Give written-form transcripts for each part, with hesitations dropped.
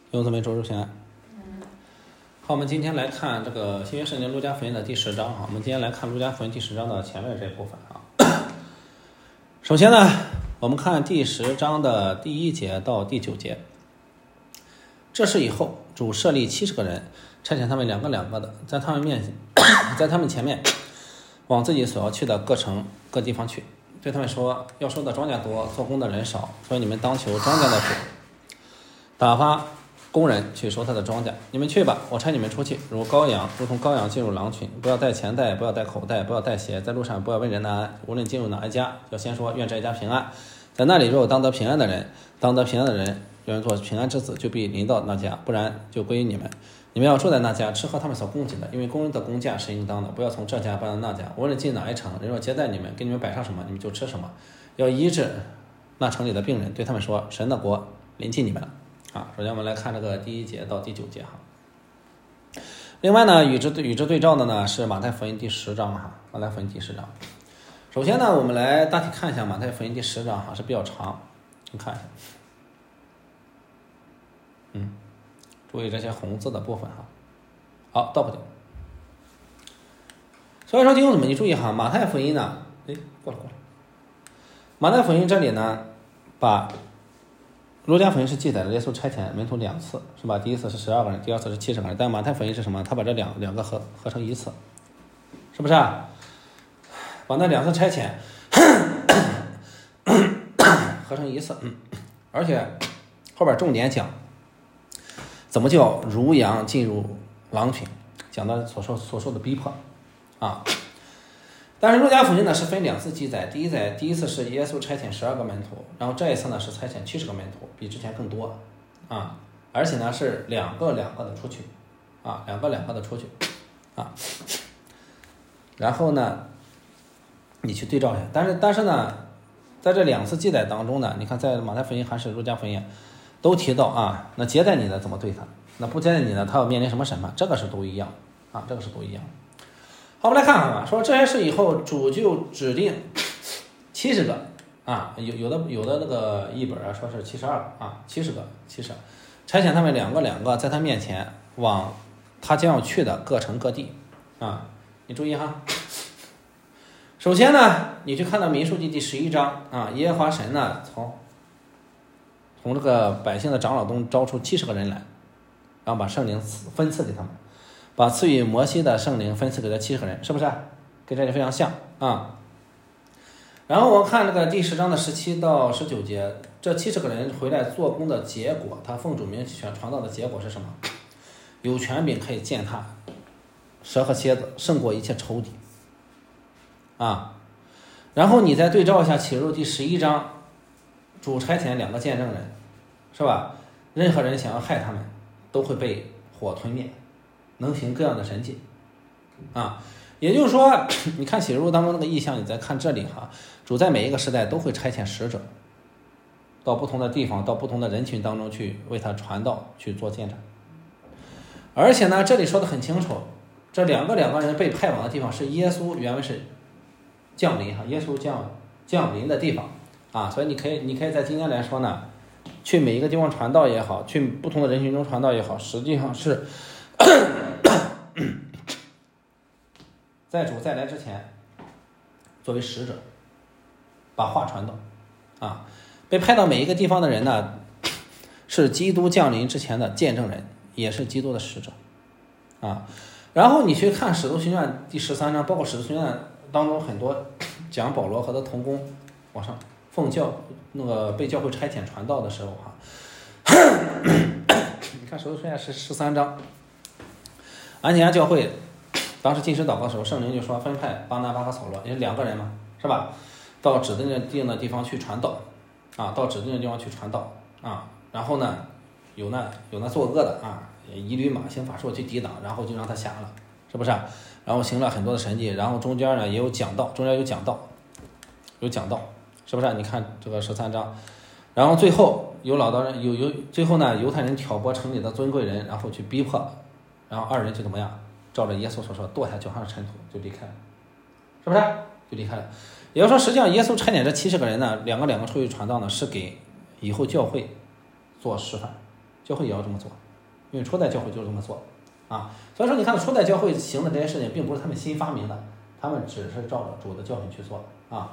弟兄姊妹周日平安。好，我们今天来看这个新约圣经路加福音的第10章哈。我们今天来看路加福音第10章的前面这一部分啊。首先呢，我们看第10章的第1节到第9节。这事以后，主设立70个人，差遣他们两个的，在他们前面，往自己所要去的各城各地方去，对他们说：要收的庄稼多，做工的人少，所以你们当求庄稼的主，打发工人去收他的庄稼。你们去吧，我差你们出去，如同羔羊进入狼群。不要带钱袋，不要带口袋，不要带鞋，在路上不要问人的安。无论进入哪一家，要先说愿这一家平安。在那里若有当得平安的人，愿做平安之子，就必临到那家，不然就归于你们。你们要住在那家，吃喝他们所供给的，因为工人的工价是应当的。不要从这家搬到那家。无论进哪一城，人若接待你们，给你们摆上什么，你们就吃什么。要医治那城里的病人，对他们说：神的国临近你们了。首先我们来看这个第1节到第9节哈。另外呢，与之对照的呢是马太福音第10章哈。马太福音第10章。首先呢，我们来大体看一下马太福音第10章哈，是比较长，你看一下。注意这些红字的部分哈。好，倒不掉。所以说弟兄姊妹，你注意哈，马太福音呢，过了。马太福音这里呢，把路加福音是记载了耶稣差遣门徒2次，是吧？第一次是12个人，第二次是70个人。但马太福音是什么？他把这两个合成一次，是不是啊？把那2次差遣合成一次，而且后边重点讲怎么叫如羊进入狼群，讲到所受的逼迫啊。但是路加福音呢是分2次记载，第一次是耶稣差遣12个门徒，然后这一次呢是差遣70个门徒，比之前更多啊，而且呢是两个的出去啊，然后呢你去对照一下，但是呢在这2次记载当中呢，你看在马太福音还是路加福音都提到啊，那接待你的怎么对他，那不接待你的他要面临什么审判，这个是都一样啊，这个是都一样。好，我们来看看吧。说这些事以后，主就指定70个啊，有的那个译本啊说是72个啊，70个，差遣他们两个在他面前往他将要去的各城各地啊。你注意哈。首先呢，你去看到民数记第11章啊，耶和华神呢从这个百姓的长老中招出70个人来，然后把圣灵分赐给他们。把赐予摩西的圣灵分赐给这70个人，是不是跟这里非常像啊？然后我看这个第10章的17到19节，这70个人回来做工的结果，他奉主名传道的结果是什么？有权柄可以践踏蛇和蝎子，胜过一切仇敌啊。然后你再对照一下启示录第11章，主差遣2个见证人，是吧？任何人想要害他们，都会被火吞灭，能行各样的神迹啊。也就是说，你看启示录当中那个意象，你再看这里哈，主在每一个时代都会差遣使者到不同的地方，到不同的人群当中去为他传道，去做见证。而且呢，这里说的很清楚，这两个人被派往的地方是耶稣原文是降临哈，耶稣降临的地方啊。所以你可以在今天来说呢，去每一个地方传道也好，去不同的人群中传道也好，实际上是在主再来之前作为使者把话传道啊。被派到每一个地方的人呢，是基督降临之前的见证人，也是基督的使者啊。然后你去看使徒行传第13章，包括使徒行传当中很多讲保罗和他同工往上被教会差遣传道的时候你看使徒行传是13章，安提阿教会当时禁食祷告的时候，圣灵就说分派巴拿巴和扫罗，也是2个人嘛，是吧？到指定的地方去传道啊，然后呢，有那作恶的啊，以驴马行法术去抵挡，然后就让他下了，是不是？然后行了很多的神迹，然后中间呢也有讲道，是不是？你看这个13章，然后最后最后呢，犹太人挑拨城里的尊贵人，然后去逼迫，然后2人就怎么样？照着耶稣所说，跺下脚上的尘土就离开了，是不是？就离开了。也就是说，实际上耶稣差遣这70个人呢，两个出去传道呢，是给以后教会做示范， 教会也要这么做，因为初代教会就是这么做啊。所以说你看初代教会行的这些事情并不是他们新发明的，他们只是照着主的教训去做啊。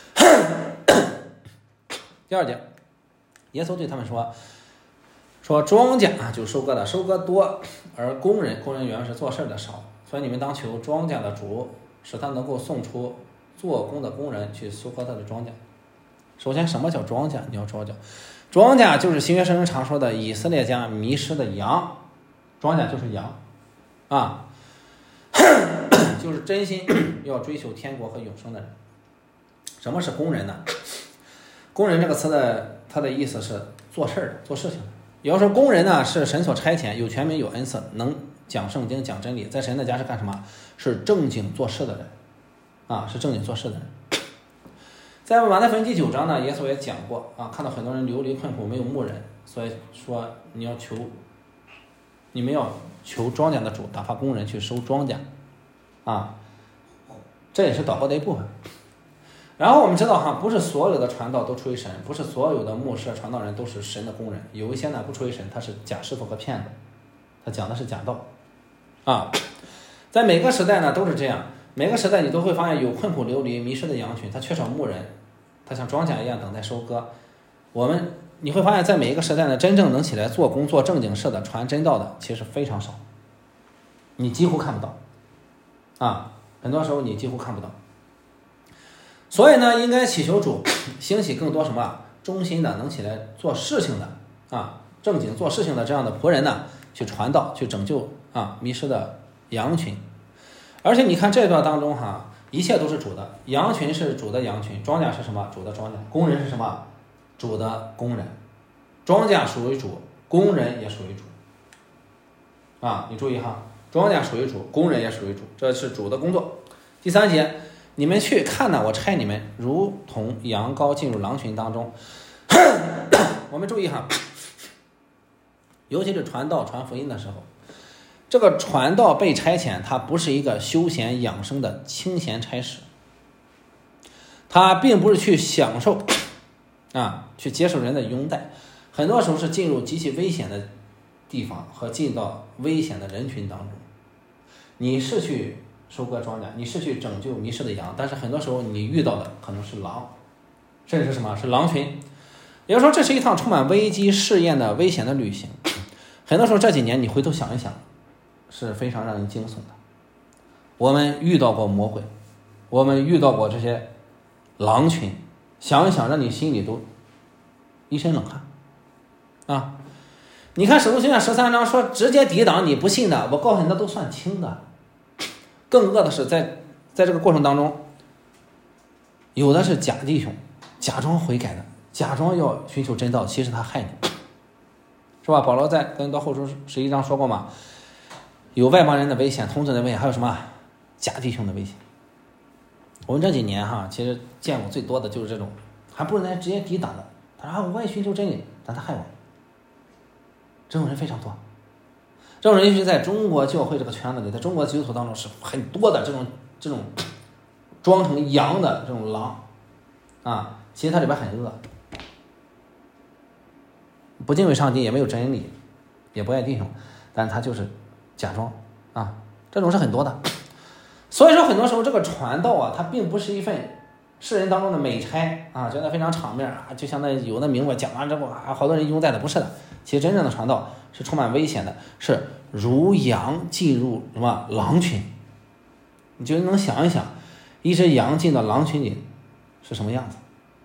第二节，耶稣对他们说庄稼啊，就是收割的，收割多，而工人原来是做事的少，所以你们当求庄稼的主，使他能够送出做工的工人去收割他的庄稼。首先，什么叫庄稼？你要知道，庄稼就是新约圣经常说的以色列家迷失的羊，庄稼就是羊啊，就是真心要追求天国和永生的人。什么是工人呢？工人这个词的它的意思是做事的，做事情的。也就是说，工人呢是神所差遣，有权柄有恩赐，能讲圣经讲真理，在神的家是干什么？是正经做事的人啊，是正经做事的人。在马太福音第9章呢，耶稣也讲过啊，看到很多人流离困苦，没有牧人，所以说你们要求庄稼的主打发工人去收庄稼啊，这也是祷告的一部分。然后我们知道不是所有的传道都出于神，不是所有的牧师传道人都是神的工人，有一些呢不出于神，他是假师傅和骗子，他讲的是假道啊。在每个时代呢都是这样，每个时代你都会发现有困苦流离迷失的羊群，他缺少牧人，他像庄稼一样等待收割。你会发现在每一个时代呢，真正能起来做工做正经事的传真道的其实非常少，你几乎看不到啊，很多时候你几乎看不到。所以呢，应该祈求主兴起更多什么忠心的能起来做事情的啊，正经做事情的这样的仆人呢，去传道，去拯救迷失的羊群。而且你看这段当中一切都是主的，羊群是主的羊群，庄稼是什么？主的庄稼，工人是什么？主的工人，庄稼属于主，工人也属于主啊，你注意庄稼属于主，工人也属于主，这是主的工作。第3节，你们去看呢，我差你们如同羊羔进入狼群当中。我们注意尤其是传道传福音的时候，这个传道被差遣，它不是一个休闲养生的清闲差事，它并不是去享受去接受人的拥戴，很多时候是进入极其危险的地方和进到危险的人群当中。你是去收割庄稼，你是去拯救迷失的羊，但是很多时候你遇到的可能是狼，甚至是什么？是狼群。也就是说，这是一趟充满危机试验的危险的旅行。很多时候这几年你回头想一想，是非常让人惊悚的。我们遇到过魔鬼，我们遇到过这些狼群，想一想让你心里都一身冷汗啊！你看《使徒行传》13章说，直接抵挡你不信的，我告诉你那都算轻的。更恶的是在这个过程当中，有的是假弟兄，假装悔改的，假装要寻求真道，其实他害你，是吧？保罗在哥林多后书11章说过嘛，有外邦人的危险，同子的危险，还有什么假弟兄的危险。我们这几年其实见过最多的就是这种，还不是人直接抵挡的，他说我也寻求真理，但他害我，这种人非常多。这种人尤其在中国教会这个圈子里，在中国基督徒当中是很多的，这种装成羊的这种狼其实它里边很恶，不敬畏上帝，也没有真理，也不爱弟兄，但是他就是假装这种是很多的。所以说很多时候这个传道它并不是一份世人当中的美差觉得非常场面就像那有的名我讲完之后好多人拥戴的，不是的。其实真正的传道是充满危险的，是如羊进入什么狼群。你就能想一想，一只羊进到狼群里是什么样子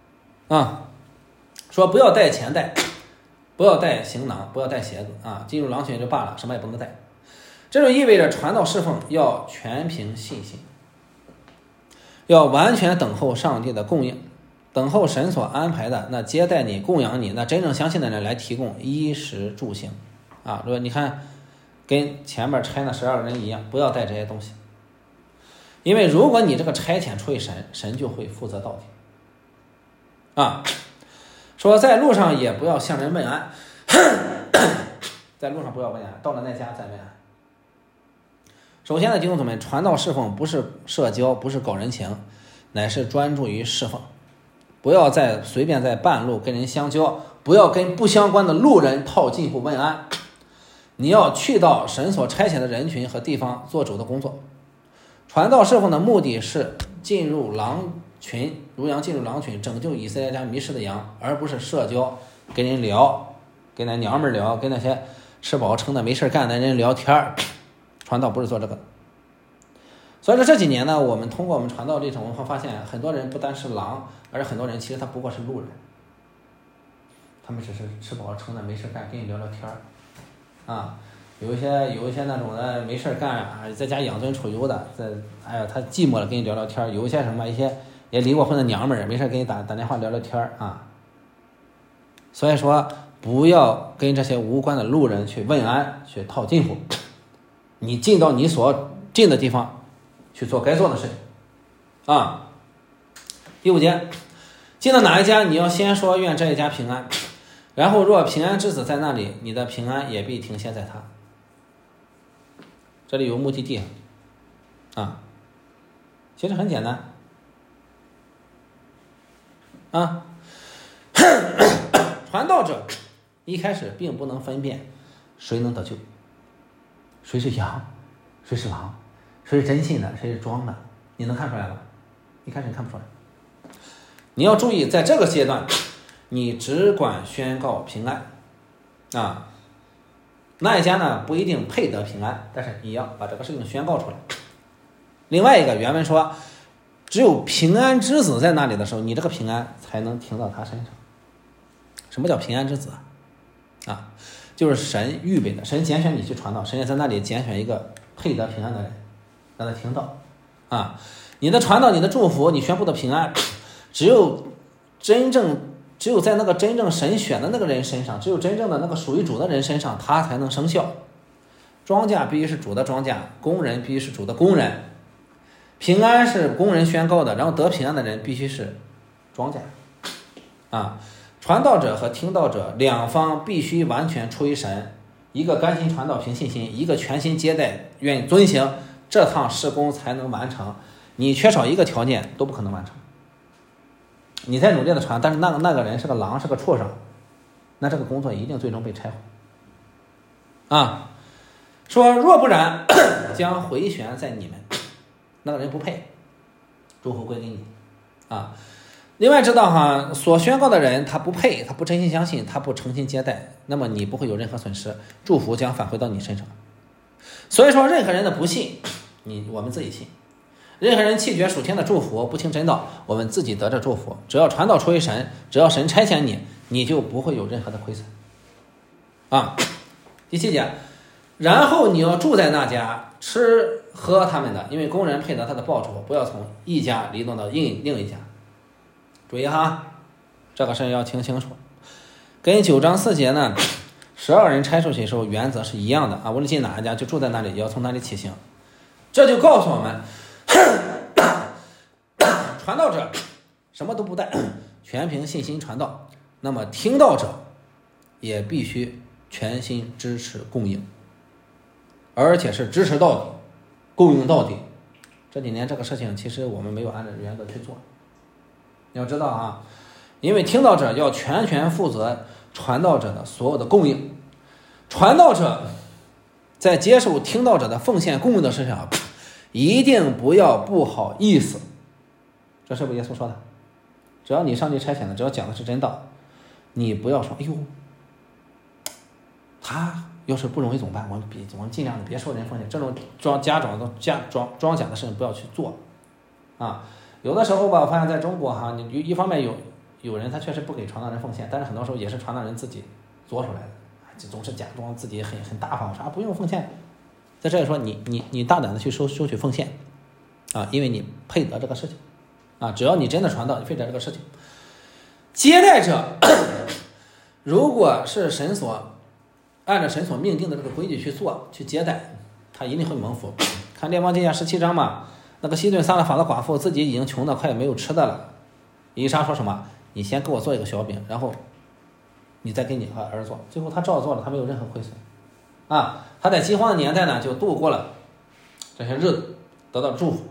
说不要带钱袋，不要带行囊，不要带鞋子进入狼群就罢了，什么也不能带。这就意味着传道侍奉要全凭信心，要完全等候上帝的供应，等候神所安排的那接待你供养你那真正相信的人来提供衣食住行如果你看跟前面差那12个人一样，不要带这些东西，因为如果你这个差遣出于神，神就会负责到底说在路上也不要向人问安在路上不要问安，到了那家再问安。首先呢，弟兄姊妹，传道侍奉不是社交，不是搞人情，乃是专注于侍奉。不要随便在半路跟人相交， 不要跟不相关的路人套近乎问安，你要去到神所差遣的人群和地方做主的工作。传道侍奉的目的是进入狼群，如羊进入狼群，拯救以色列家迷失的羊，而不是社交，跟人聊，跟那娘们聊，跟那些吃饱撑的没事干的人聊天。传道不是做这个。所以说这几年呢，我们通过我们传道这种文化发现，很多人不单是狼，而很多人其实他不过是路人，他们只是吃饱撑的没事干，跟你聊聊天啊。有一些那种的没事干啊，在家养尊处优的，他寂寞了跟你聊聊天。有一些什么一些也离过婚的娘们儿，没事给你打电话聊聊天啊。所以说不要跟这些无关的路人去问安，去套近乎。你进到你所进的地方去做该做的事情啊。第5节，进到哪一家，你要先说愿这一家平安，然后若平安之子在那里，你的平安也必停歇在他。这里有目的地啊，其实很简单啊。传道者一开始并不能分辨谁能得救，谁是羊，谁是狼，谁是真信的，谁是装的，你能看出来吗？一开始你看不出来。你要注意，在这个阶段你只管宣告平安啊。那一家呢不一定配得平安，但是你要把这个事情宣告出来。另外一个原文说，只有平安之子在那里的时候，你这个平安才能停到他身上。什么叫平安之子啊？就是神预备的，神拣选你去传道，神也在那里拣选一个配得平安的人让他听到啊。你的传道，你的祝福，你宣布的平安，只有在那个真正神选的那个人身上，只有真正的那个属于主的人身上，他才能生效。庄稼必须是主的庄稼，工人必须是主的工人。平安是工人宣告的，然后得平安的人必须是庄稼啊。传道者和听道者两方必须完全出于神，一个甘心传道凭信心，一个全心接待愿意遵行，这趟事工才能完成。你缺少一个条件都不可能完成。你在努力的传，但是那个人是个狼，是个畜生，那这个工作一定最终被拆毁啊。说若不然将回旋在你们，那个人不配，祝福归给你啊。另外知道哈，所宣告的人他不配，他不真心相信，他不诚心接待，那么你不会有任何损失，祝福将返回到你身上。所以说任何人的不信，我们自己信；任何人弃绝属天的祝福，不听真道，我们自己得着祝福。只要传道出于神，只要神差遣你，你就不会有任何的亏损啊。第7节，然后你要住在那家，吃喝他们的，因为工人配得他的报酬，不要从一家移动到另一家。注意哈，这个事要听清楚。跟9章4节呢，12人拆出去的时候原则是一样的啊。无论进哪一家，就住在那里，也要从那里起行。这就告诉我们，传道者什么都不带，全凭信心传道。那么听道者也必须全心支持供应，而且是支持到底，供应到底。这几年这个事情其实我们没有按照原则去做。要知道啊，因为听道者要全权负责传道者的所有的供应，传道者在接受听道者的奉献供应的事情，一定不要不好意思。这是不是耶稣说的？只要你上帝差遣的，只要讲的是真道，你不要说哎呦，他要是不容易怎么办？我们尽量的别受人奉献，这种装假的事情不要去做啊。有的时候吧，我发现在中国哈，你一方面有人他确实不给传道人奉献，但是很多时候也是传道人自己做出来的，就总是假装自己很大方，说不用奉献。在这里说你大胆的去收取奉献啊，因为你配得这个事情啊，只要你真的传道，你配得这个事情。接待者如果是按照神所命定的这个规矩去做去接待，他一定会蒙福。看列王记下17章嘛，那个西顿撒勒法的寡妇自己已经穷的快没有吃的了，以利沙说什么？你先给我做一个小饼，然后你再给你和儿子做。最后他照做了，他没有任何亏损啊。他在饥荒的年代呢，就度过了这些日子，得到祝福。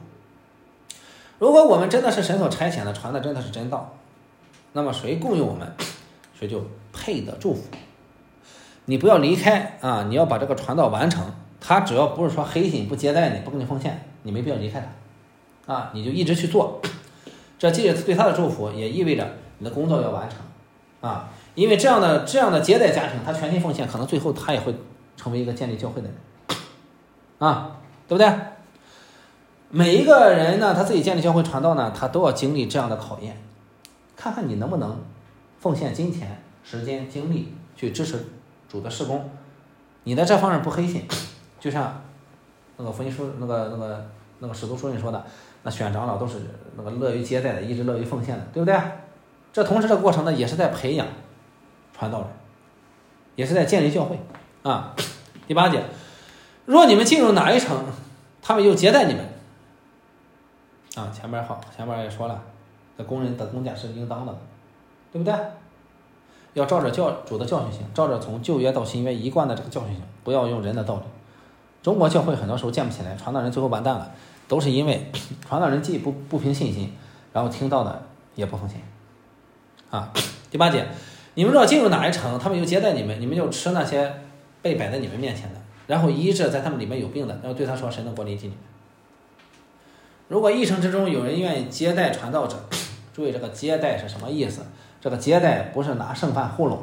如果我们真的是神所差遣的，传的真的是真道，那么谁供应我们， 谁就配得祝福。你不要离开啊，你要把这个传道完成。他只要不是说黑心不接待你不给你奉献，你没必要离开他啊，你就一直去做。这既是对他的祝福，也意味着你的工作要完成啊。因为这样的接待家庭，他全心奉献，可能最后他也会成为一个建立教会的人啊，对不对？每一个人呢，他自己建立教会传道呢，他都要经历这样的考验，看看你能不能奉献金钱、时间、精力去支持主的事工。你在这方面不黑心，就像那个福音书那个使徒书里说的，那选长老都是那个乐于接待的，一直乐于奉献的，对不对？这同时这个过程呢，也是在培养传道人，也是在建立教会啊。第8节，若你们进入哪一城，他们又接待你们啊。前面也说了，这工人的工价是应当的，对不对？要照着主的教训行，照着从旧约到新约一贯的这个教训行，不要用人的道理。中国教会很多时候建不起来，传道人最后完蛋了，都是因为传道人既不凭信心，然后听到的也不奉献啊。第8节，你们若进入哪一城，他们又接待你们，你们就吃那些被摆在你们面前的，然后医治在他们里面有病的，然后对他说，神的国临近你们。如果一城之中有人愿意接待传道者，注意这个接待是什么意思？这个接待不是拿剩饭糊弄，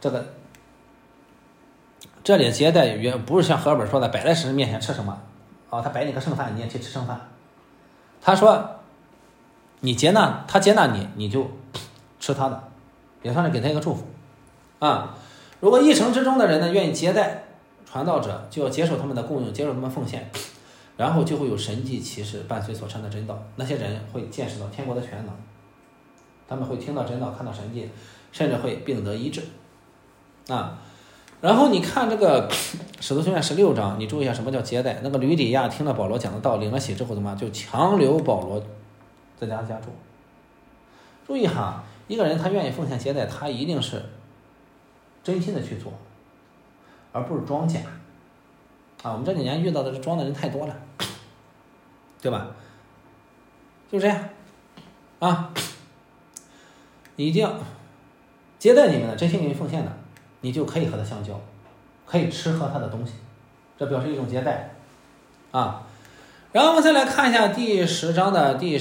这里接待也不是像和本说的摆在神面前吃什么啊，他摆你个剩饭，你也去吃剩饭。他说他接纳你，你就吃他的，也算是给他一个祝福啊。如果一城之中的人呢愿意接待传道者，就要接受他们的供应，接受他们奉献，然后就会有神迹奇事伴随所传的真道，那些人会见识到天国的全能，他们会听到真道，看到神迹，甚至会病得医治啊。然后你看这个使徒行传16章，你注意一下什么叫接待。那个吕底亚听了保罗讲的道，领了喜之后怎么就强留保罗在家住。注意哈，一个人他愿意奉献接待，他一定是真心的去做，而不是装假啊。我们这几年遇到的这装的人太多了，对吧？就这样啊，你一定接待你们的，真心愿意奉献的，你就可以和他相交，可以吃喝他的东西，这表示一种接待啊。然后我们再来看一下第10章的第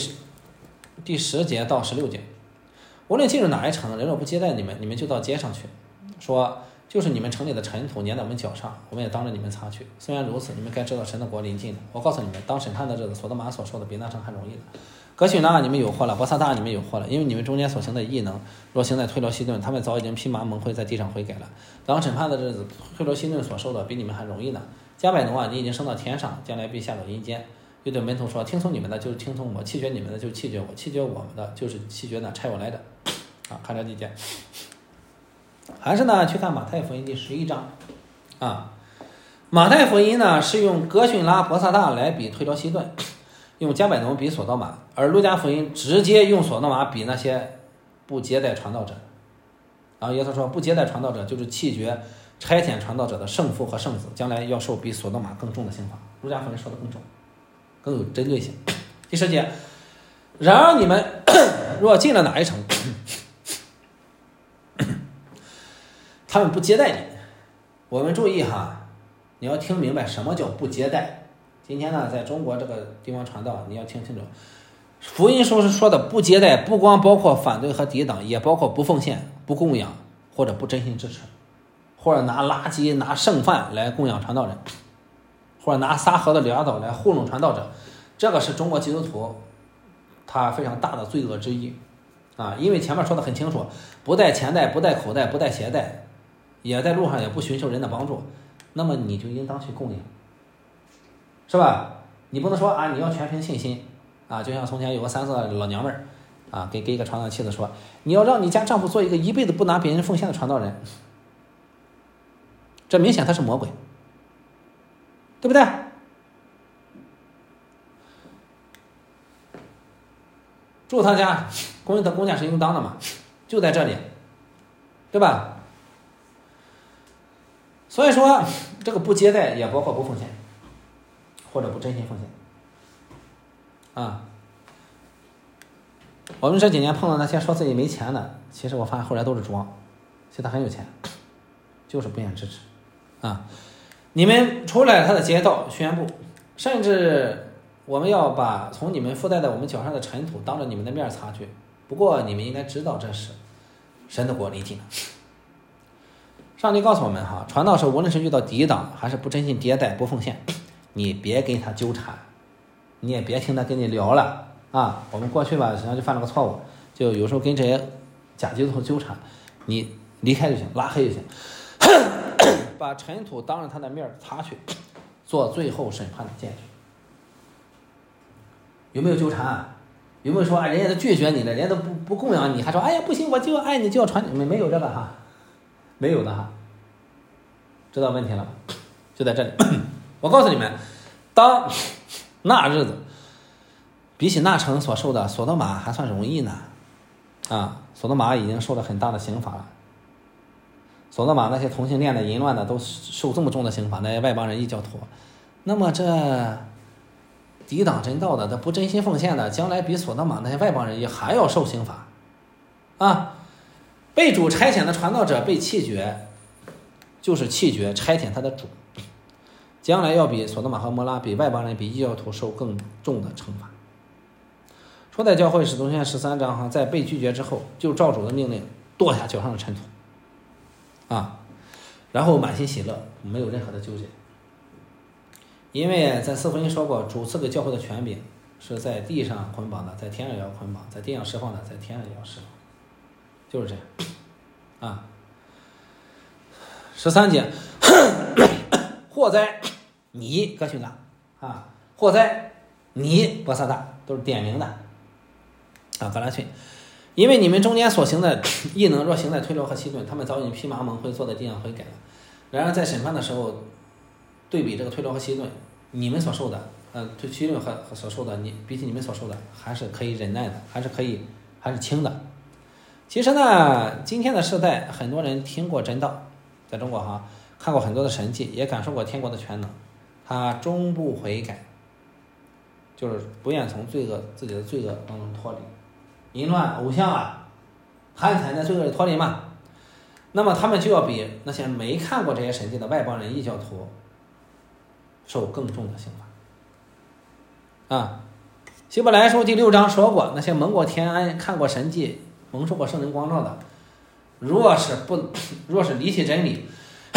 10节到16节，无论进入哪一城，人若不接待你们，你们就到街上去，说就是你们城里的尘土粘在我们脚上，我们也当着你们擦去。虽然如此，你们该知道神的国临近了。我告诉你们，当审判的日子，所多玛所受的比那城还容易的。革许拿你们有祸了，伯萨大你们有祸了，因为你们中间所行的异能，若行在推罗西顿，他们早已经披麻蒙灰在地上悔改了。当审判的日子，推罗西顿所受的比你们还容易呢。加百农啊，你已经升到天上，将来必下到阴间。又对门徒说，听从你们的就是听从我，弃绝你们的就是弃绝我，弃绝我们的就是弃绝那差我来的啊。看这几节，还是呢去看马太福音第11章啊。马太福音呢是用革训拉伯萨大来比推罗西顿，用加百农比所多玛，而路加福音直接用所多玛比那些不接待传道者。然后耶稣说，不接待传道者就是弃绝差遣传道者的圣父和圣子，将来要受比所多玛更重的刑罚。路加福音说的更重，更有针对性。第10节，然而你们若进了哪一城，他们不接待你，我们注意哈，你要听明白什么叫不接待。今天呢，在中国这个地方传道，你要听清楚，福音书是说的不接待，不光包括反对和抵挡，也包括不奉献、不供养或者不真心支持，或者拿垃圾、拿剩饭来供养传道人，或者拿撒河的粮道来糊弄传道者。这个是中国基督徒他非常大的罪恶之一啊！因为前面说的很清楚，不带钱袋、不带口袋、不带鞋带，也在路上也不寻求人的帮助，那么你就应当去供养，是吧？你不能说啊，你要全凭信心啊！就像从前有个3色老娘们儿啊，给一个传道妻子说，你要让你家丈夫做一个一辈子不拿别人奉献的传道人，这明显他是魔鬼，对不对？住他家，供应的工价是应当的嘛，就在这里，对吧？所以说，这个不接待也包括不奉献，或者不真心奉献啊。我们这几年碰到那些说自己没钱的，其实我发现后来都是装， 其实他很有钱，就是不愿意支持啊。你们出来他的街道宣布，甚至我们要把从你们附带在我们脚上的尘土当着你们的面擦去。不过你们应该知道，这是神的国临近了。上帝告诉我们哈，传道时无论是遇到抵挡还是不真心迭代不奉献，你别跟他纠缠，你也别听他跟你聊了啊。我们过去吧，实际上就犯了个错误，就有时候跟这些假基督徒纠缠，你离开就行，拉黑就行，把尘土当着他的面擦去，做最后审判的见证。有没有纠缠？有没有说人家都拒绝你了，人家都不供养你，还说哎呀不行，我就要爱你，就要传你？没有这个哈，没有的哈。知道问题了吗？就在这里。我告诉你们，当那日子比起那城所受的索多玛还算容易呢。啊，索多玛已经受了很大的刑罚了。索多玛那些同性恋的、淫乱的都受这么重的刑罚，那些外邦人异教徒，那么这抵挡真道的、他不真心奉献的，将来比索多玛那些外邦人也还要受刑罚啊！被主差遣的传道者被弃绝，就是弃绝差遣他的主，将来要比索多玛和摩拉、比外邦人、比异教徒受更重的惩罚。初代教会使徒行传13章哈，在被拒绝之后，就照主的命令跺下脚上的尘土啊，然后满心喜乐，没有任何的纠结。因为在四福音说过，主赐给教会的权柄是在地上捆绑的，在天上也要捆绑；在地上释放的，在天上也要释放，就是这样啊。13节，祸哉你哥逊达啊，祸哉你伯萨大，都是点名的啊。格拉逊，因为你们中间所行的异能，若行在推罗和西顿，他们早已披麻蒙灰，坐在地上悔改了。然而在审判的时候，对比这个推罗和西顿，你们所受的，西顿和所受的，比起你们所受的，还是可以忍耐的，还是轻的。其实呢，今天的时代，很多人听过真道，在中国哈，看过很多的神迹，也感受过天国的全能，他终不悔改，就是不愿从自己的罪恶当中脱离，淫乱、偶像啊、贪财在罪恶里脱离嘛。那么他们就要比那些没看过这些神迹的外邦人、异教徒受更重的刑罚啊。希伯来书第6章说过，那些蒙过天恩、看过神迹、蒙受过圣灵光照的，若是离弃真理，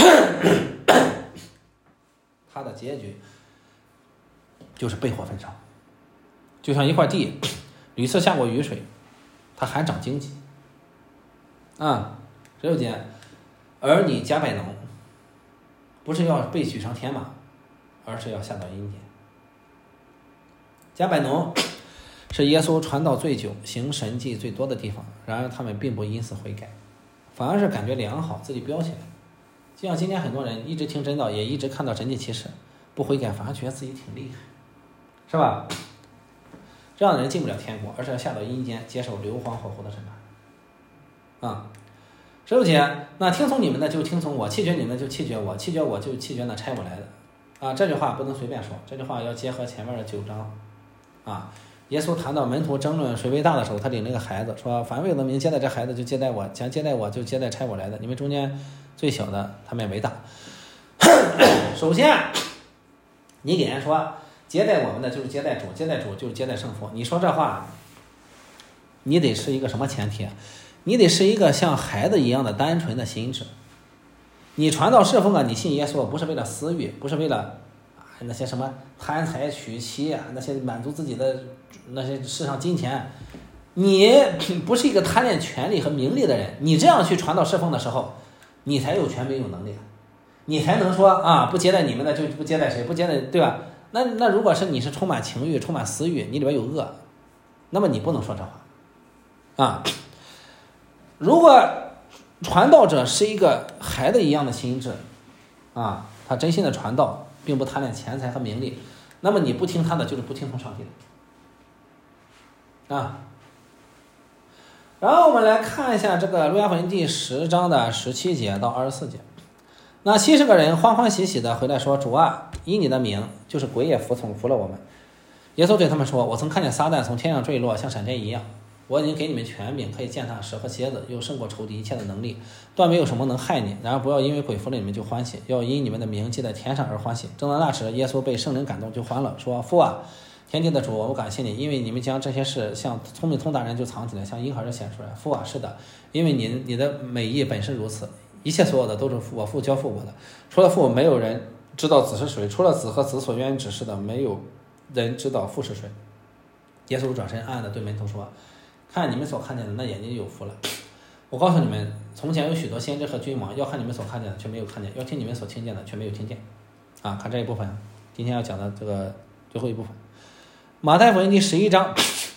他的结局就是被火焚烧。就像一块地屡次下过雨水，它还长荆棘啊。16节，而你加百农不是要被举上天马，而是要下到阴间。加百农是耶稣传道最久、行神迹最多的地方，然而他们并不因此悔改，反而是感觉良好，自己飙起来。就像今天很多人一直听真道，也一直看到神迹奇事，不悔改反而觉得自己挺厉害，是吧？这样的人进不了天国，而是要下到阴间接受硫磺火湖的审判啊。16节，那听从你们的就听从我，弃绝你们的就弃绝我，弃绝我就弃绝那差我来的啊。这句话不能随便说，这句话要结合前面的9章啊。耶稣谈到门徒争论谁为大的时候，他领了个孩子说，凡为了名接待这孩子就接待我，将接待我就接待差我来的，你们中间最小的他们也为大。首先你给人说接待我们的就是接待主，接待主就是接待圣父，你说这话你得是一个什么前提？你得是一个像孩子一样的单纯的心智。你传道侍奉啊，你信耶稣不是为了私欲，不是为了那些什么贪财娶妻啊，那些满足自己的那些世上金钱，你不是一个贪恋权力和名利的人。你这样去传道侍奉的时候，你才有权柄有能力，你才能说啊，不接待你们的就不接待谁，不接待，对吧？那如果是你是充满情欲、充满私欲，你里边有恶，那么你不能说这话啊。如果传道者是一个孩子一样的心智啊，他真心的传道，并不贪恋钱财和名利，那么你不听他的就是不听从上帝的啊。然后我们来看一下这个路加福音第10章的17节到24节。那70个人欢欢喜喜的回来说，主啊，以你的名，就是鬼也服了我们。耶稣对他们说，我曾看见撒旦从天上坠落，像闪电一样。 我已经给你们权柄，可以践踏蛇和蝎子，又胜过仇敌一切的能力，断没有什么能害你。然而不要因为鬼服了你们就欢喜，要因你们的名记在天上而欢喜。正在那时，耶稣被圣灵感动，就欢了，说：父啊，天地的主，我感谢你，因为你们将这些事像聪明通达人就藏起来，像婴孩就显出来。父啊，是的，因为你的美意本是如此，一切所有的都是我父交付我的，除了父，没有人知道子是谁，除了子和子所愿意指示的，没有人知道父是谁。耶稣转身暗暗地对门徒说：看你们所看见的，那眼睛有福了。我告诉你们，从前有许多先知和君王，要看你们所看见的，却没有看见；要听你们所听见的，却没有听见。看这一部分，今天要讲的这个最后一部分，马太福音第11章。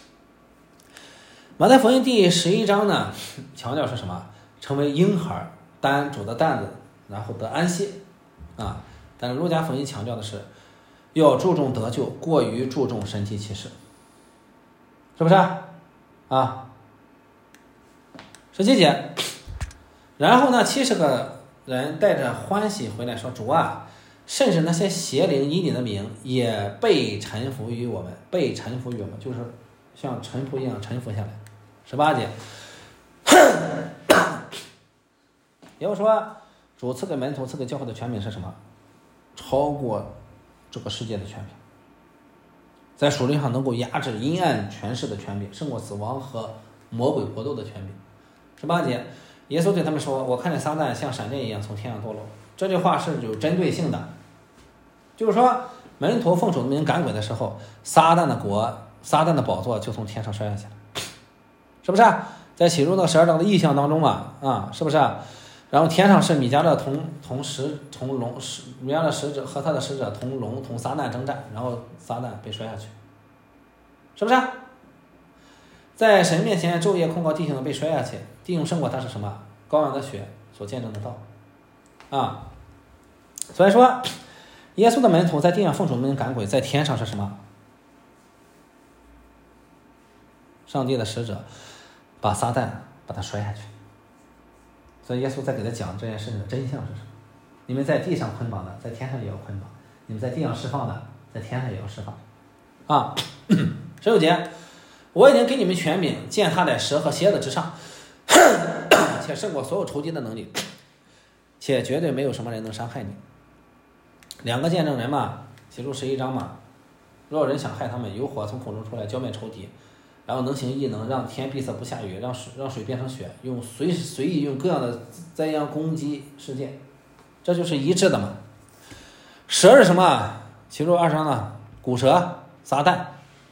马太福音第11章呢，强调是什么？成为婴孩，担主的担子，然后得安息但是路加福音强调的是要注重得救，过于注重神迹奇事，是不是17节，然后呢70个人带着欢喜回来说：主啊，甚至那些邪灵以你的名也被臣服于我们，被臣服于我们，就是像臣仆一样臣服下来。18节，也就是说主赐给门徒赐给教会的权柄是什么？超过这个世界的权柄，在属灵上能够压制阴暗权势的权柄，胜过死亡和魔鬼搏斗的权柄。18节，耶稣对他们说：我看见撒旦像闪电一样从天上堕落。这句话是有针对性的，就是说门徒奉主的名赶鬼的时候，撒旦的宝座就从天上摔下去了，是不是在启示录12章的异象当中是不是然后天上是米迦勒同龙，米迦勒使者和他的使者同龙同撒旦征战，然后撒旦被摔下去，是不是在神面前昼夜控告弟兄的被摔下去，弟兄胜过他是什么？羔羊的血所见证的道所以说耶稣的门徒在地上奉主名赶鬼，在天上是什么？上帝的使者把撒旦把他摔下去。所以耶稣在给他讲这件事情的真相是什么？你们在地上捆绑的，在天上也要捆绑；你们在地上释放的，在天上也要释放。19节，我已经给你们权柄，践踏在蛇和蝎子之上，且胜过所有仇敌的能力，且绝对没有什么人能伤害你。两个见证人嘛，启示录11章嘛，若有人想害他们，有火从口中出来浇灭仇敌，然后能行异能，让天闭塞不下雨，让水变成血，用随意用各样的灾殃攻击世界，这就是一致的嘛。蛇是什么？启示录20章呢？古蛇撒旦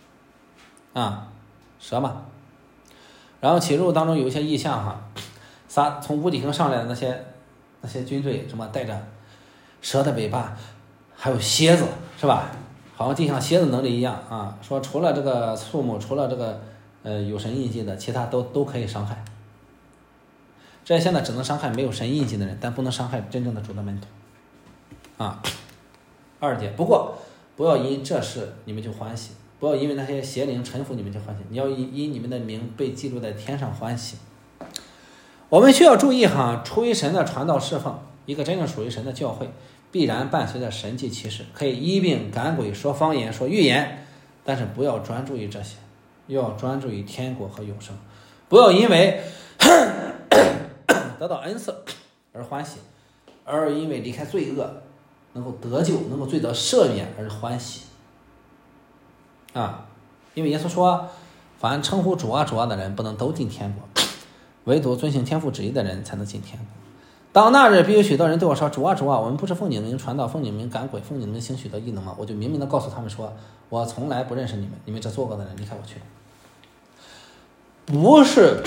蛇嘛。然后启示录当中有一些异象从无底坑上来的那些军队，什么带着蛇的尾巴，还有蝎子，是吧？好像地上蝎子能力一样说除了这个树木，除了这个有神印记的，其他都可以伤害。这现在只能伤害没有神印记的人，但不能伤害真正的主的门徒20节，不过不要因这事你们就欢喜，不要因为那些邪灵臣服你们就欢喜，你要因你们的名被记录在天上欢喜。我们需要注意出于神的传道侍奉，一个真正属于神的教会必然伴随着神迹奇事，可以医病赶鬼说方言说预言，但是不要专注于这些，要专注于天国和永生。不要因为得到恩赐而欢喜，而因为离开罪恶能够得救，能够罪得赦免而欢喜因为耶稣说凡称呼主啊主啊的人不能都进天国，唯独遵行天父旨意的人才能进天国。当那日必有许多人对我说主啊主啊，我们不是奉你名传道，奉你名赶鬼，奉你名行许多异能吗？我就明明的告诉他们说，我从来不认识你们，你们这作恶的人，离开我去。不是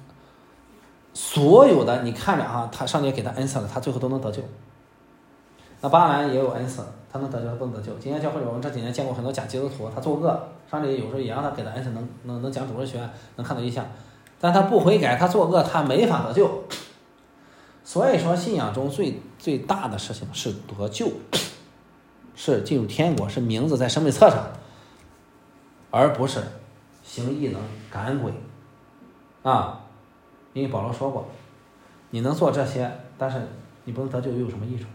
所有的你看着他上帝给他恩赐了，他最后都能得救。那巴兰也有恩赐，他能得救，他不能得救。今天教会里我们这几年见过很多假基督徒，他作恶，上帝有时候也让他给他恩赐，能讲主日学，能看到异象，但他不悔改，他作恶，他没法得救。所以说信仰中最大的事情是得救，是进入天国，是名字在生命册上，而不是行异能赶鬼因为保罗说过，你能做这些，但是你不能得救，又有什么益处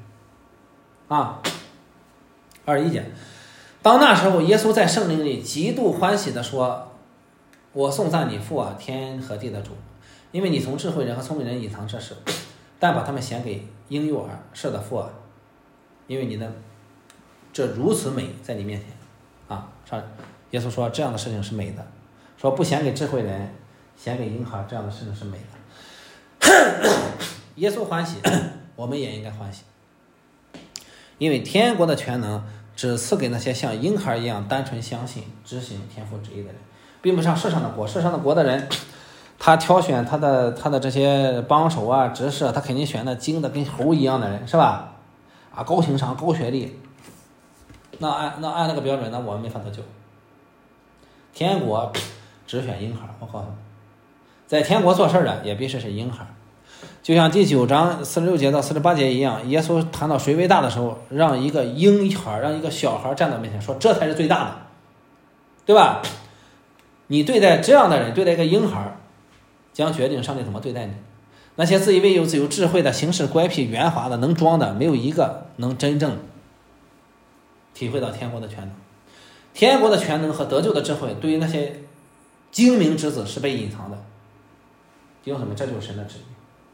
21节，当那时候耶稣在圣灵里极度欢喜地说， 我颂赞你父啊，天和地的主，因为你从智慧人和聪明人隐藏这事，但把他们显给婴幼儿。是的，父啊，因为你的这如此美在你面前啊。上耶稣说这样的事情是美的，说不显给智慧人，显给婴孩，这样的事情是美的。耶稣欢喜，我们也应该欢喜，因为天国的全能只赐给那些像婴孩一样单纯相信执行天父旨意的人，并不像世上的国。世上的国的人，他挑选他的这些帮手啊、执事，他肯定选那精的跟猴一样的人，是吧？啊，高情商、高学历，那按那个标准，那我们没法得救。天国只选婴孩，我告诉你，在天国做事的也必须是婴孩。就像第9章46节到48节一样，耶稣谈到谁为大的时候，让一个婴孩，让一个小孩站到面前说，这才是最大的，对吧？你对待这样的人，对待一个婴孩，将决定上帝怎么对待你。那些自以为有智慧的、行事乖僻、圆滑的、能装的，没有一个能真正体会到天国的全能。天国的全能和得救的智慧，对于那些精明之子是被隐藏的。弟兄姊妹，这就是神的旨意。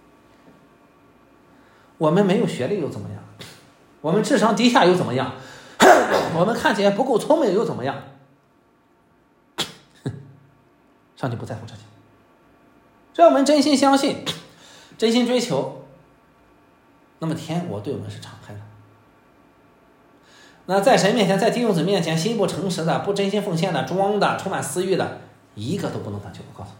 我们没有学历又怎么样？我们智商低下又怎么样？我们看起来不够聪明又怎么样？上帝不在乎这些。只要我们真心相信，真心追求，那么天国对我们是敞开的。那在神面前，在弟兄姊妹面前，心不诚实的、不真心奉献的、装的、充满私欲的，一个都不能得救。我告诉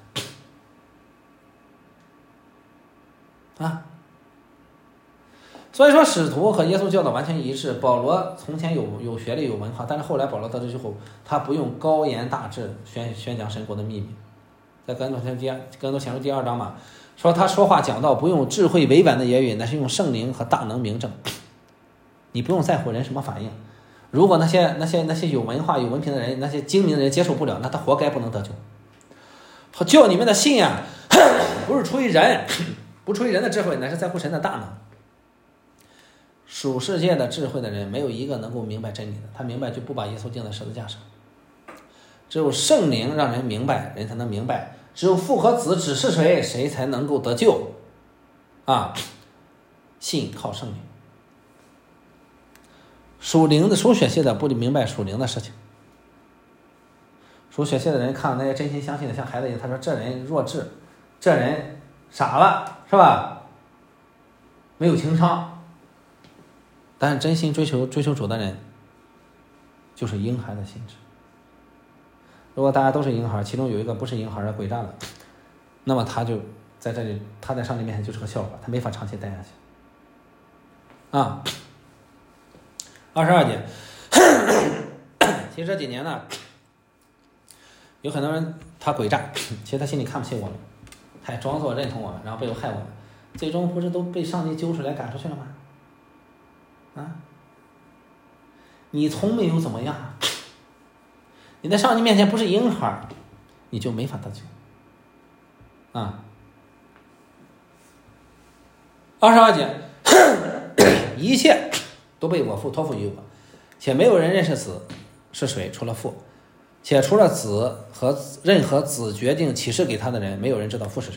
你啊！所以说，使徒和耶稣教导完全一致。保罗从前有学历有文化，但是后来保罗得知之后，他不用高言大志宣讲神国的秘密。在哥林多前书第2章嘛，说他说话讲道不用智慧委婉的言语，那是用圣灵和大能明证。你不用在乎人什么反应。如果那些有文化有文凭的人，那些精明的人接受不了，那他活该不能得救。叫你们的信啊，不是出于人，不出于人的智慧，乃是在乎神的大能。属世界的智慧的人，没有一个能够明白真理的。他明白就不把耶稣钉在十字架上。只有圣灵让人明白，人才能明白。只有父和子指示谁，谁才能够得救。啊，信靠圣灵。属血气的不明白属灵的事情。属血气的人看那些真心相信的像孩子一样，他说这人弱智，这人傻了，是吧？没有情商。但是真心追求主的人，就是婴孩的心智。如果大家都是婴孩，其中有一个不是婴孩的诡诈了，那么他就在这里，他在上帝面前就是个笑话，他没法长期待下去。啊，22节，其实这几年呢，有很多人他诡诈，其实他心里看不起我们，他也装作认同我们，然后背后害我们，最终不是都被上帝揪出来赶出去了吗？啊，你聪明又怎么样？你在上帝面前不是婴孩，你就没法得救。啊，22节，一切都被我父托付于我，且没有人认识子是谁，除了父，且除了子和任何子决定启示给他的人，没有人知道父是谁。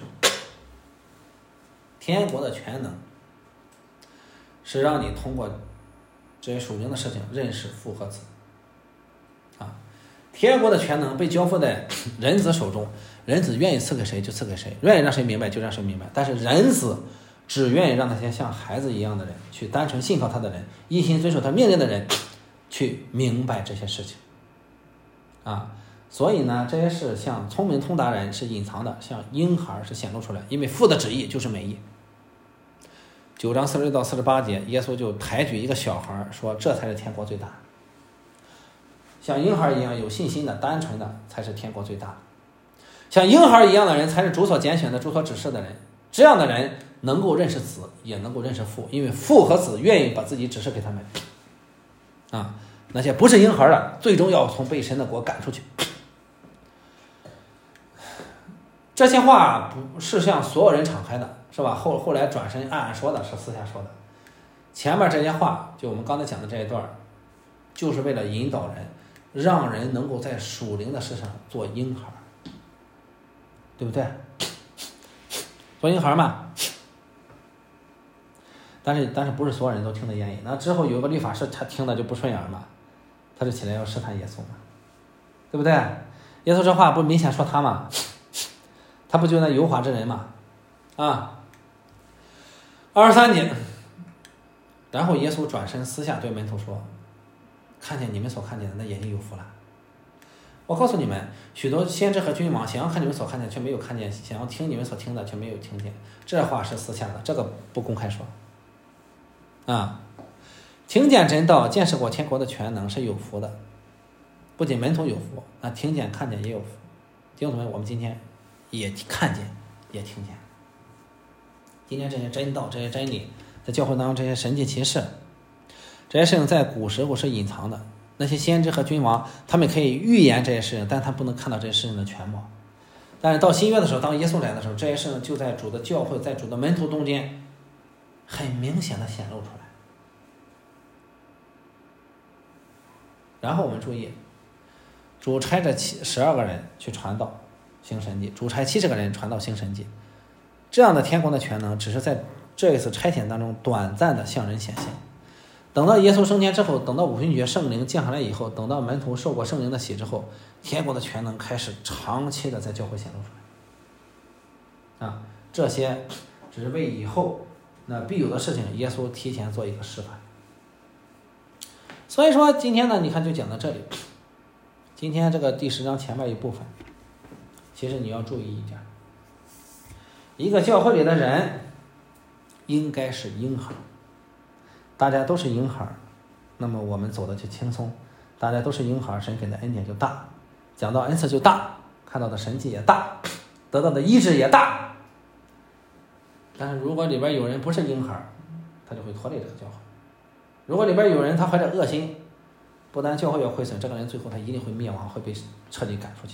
天国的全能是让你通过这些属灵的事情认识父和子。啊，天国的全能被交付在人子手中，人子愿意赐给谁就赐给谁，愿意让谁明白就让谁明白。但是人子只愿意让那些像孩子一样的人，去单纯信靠他的人，一心遵守他命令的人，去明白这些事情。啊，所以呢，这些事像聪明通达人是隐藏的，像婴孩是显露出来，因为父的旨意就是美意。9章46到48节，耶稣就抬举一个小孩说，这才是天国最大。像婴孩一样有信心的、单纯的，才是天国最大的。像婴孩一样的人，才是主所拣选的、主所指示的人。这样的人能够认识子，也能够认识父，因为父和子愿意把自己指示给他们。啊，那些不是婴孩的，最终要从被神的国赶出去。这些话不是向所有人敞开的，是吧？后来转身暗暗说的，是私下说的。前面这些话，就我们刚才讲的这一段，就是为了引导人，让人能够在属灵的事上做婴孩。 对不对？做婴孩嘛。但是不是所有人都听得愿意。那之后有个律法师，他听的就不顺眼嘛，他就起来要试探耶稣嘛，对不对？耶稣这话不明显说他嘛，他不就那油滑之人嘛，啊。23节，然后耶稣转身私下对门徒说：“看见你们所看见的，那眼睛有福了。我告诉你们，许多先知和君王想要看你们所看见，却没有看见；想要听你们所听的，却没有听见。这话是私下的，这个不公开说。啊，听见真道，见识过天国的全能，是有福的。不仅门徒有福，那听见看见也有福。弟兄姊妹，我们今天也看见，也听见。今天这些真道，这些真理，在教会当中这些神迹奇事，这些事情在古时候是隐藏的。那些先知和君王，他们可以预言这些事情，但他不能看到这些事情的全貌。但是到新约的时候，当耶稣来的时候，这些事情就在主的教会，在主的门徒中间很明显的显露出来。然后我们注意，主差着12个人去传道行神迹，主差70个人传道行神迹。这样的天国的全能只是在这一次差遣当中短暂的向人显现。等到耶稣升天之后，等到五旬节圣灵降下来以后，等到门徒受过圣灵的洗之后，天国的全能开始长期的在教会显露出来。啊，这些只是为以后那必有的事情，耶稣提前做一个示范。所以说今天呢，你看就讲到这里。今天这个第10章前面一部分，其实你要注意一点，一个教会里的人应该是婴孩，大家都是婴孩，那么我们走的就轻松。大家都是婴孩，神给的恩典就大，讲到恩赐就大，看到的神迹也大，得到的医治也大。但是如果里边有人不是婴孩，他就会拖累这个教会。如果里边有人他怀着恶心，不但教会要毁损，这个人最后他一定会灭亡，会被彻底赶出去。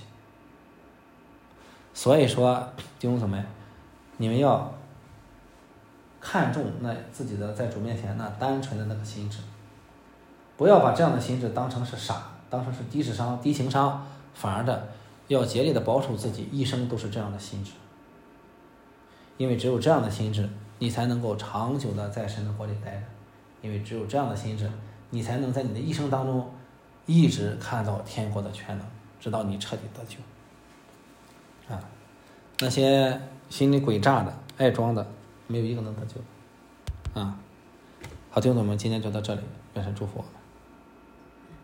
所以说弟兄姊妹，你们要看重那自己的在主面前那单纯的那个心智，不要把这样的心智当成是傻，当成是低智商低情商，反而的要竭力的保守自己一生都是这样的心智。因为只有这样的心智，你才能够长久的在神的国里待着。因为只有这样的心智，你才能在你的一生当中一直看到天国的全能，直到你彻底得救。那些心里诡诈的爱装的，没有一个能得救。好，弟兄姊妹，今天就到这里，愿神祝福我们。